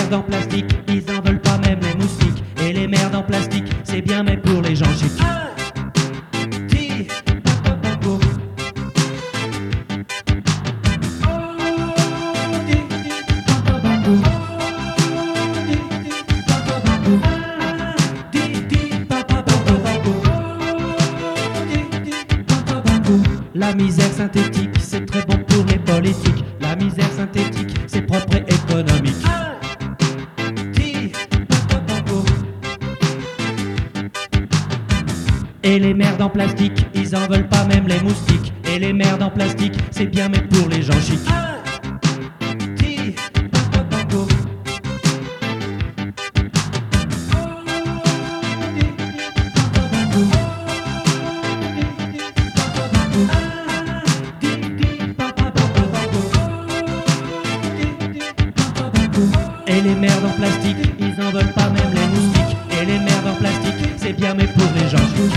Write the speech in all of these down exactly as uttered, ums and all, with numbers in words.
merdes en plastique, ils en veulent pas même les moustiques. Et les merdes en plastique, c'est bien mais pour les gens chics. La misère synthétique, c'est très bon pour les politiques. La misère synthétique, c'est propre et économique. Et les merdes en plastique, ils en veulent pas même les moustiques. Et les merdes en plastique, c'est bien mais pour les gens chics. Et les merdes en plastique, ils en veulent pas même les moustiques. Et les merdes en plastique, c'est bien mais pour les gens chics.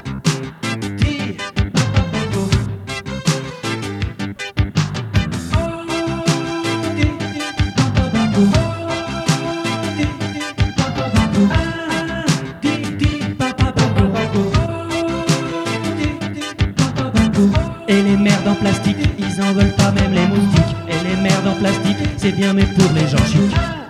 Et les merdes en plastique, ils en veulent pas même les moustiques. Et les merdes en plastique, c'est bien mais pour les gens chics.